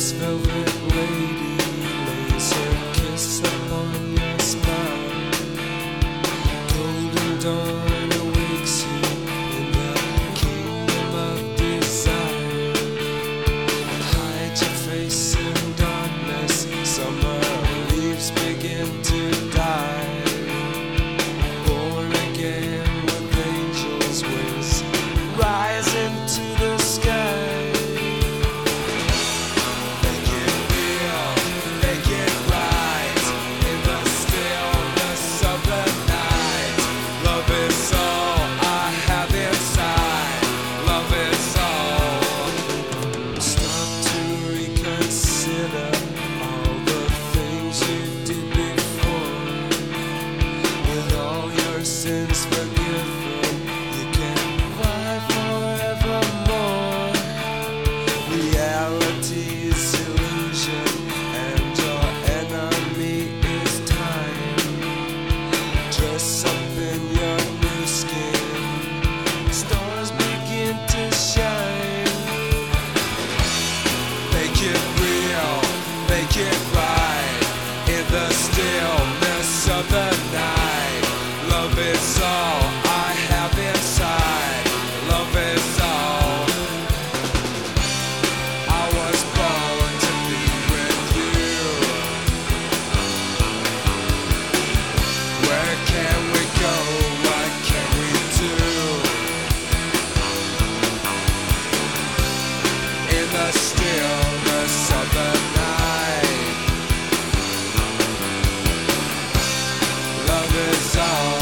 this velvet lady lays her kiss upon your smile. Golden dawn awakes you in the kingdom of desire. Hide your face in darkness, summer leaves begin to die. Born again with angels' wings, rise into the sky. Sins forgiven, you can fly forevermore. Reality's illusion, and your enemy is time. Dress up in your new skin, stars begin to shine. Make it real, make it right, in the stillness of the night. Love is all I have inside. Love is all. I was born to be with you. Where can we go? What can we do? In the stillness of the night. Love is all.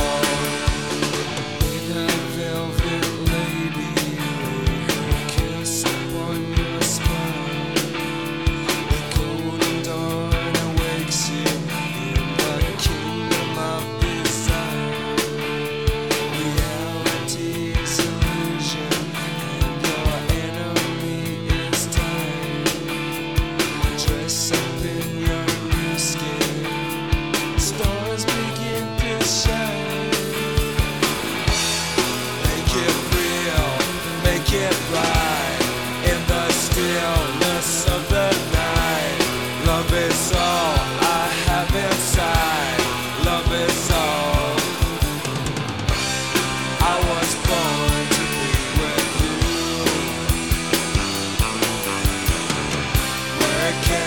Love is all I have inside. Love is all. I was born to be with you. Where can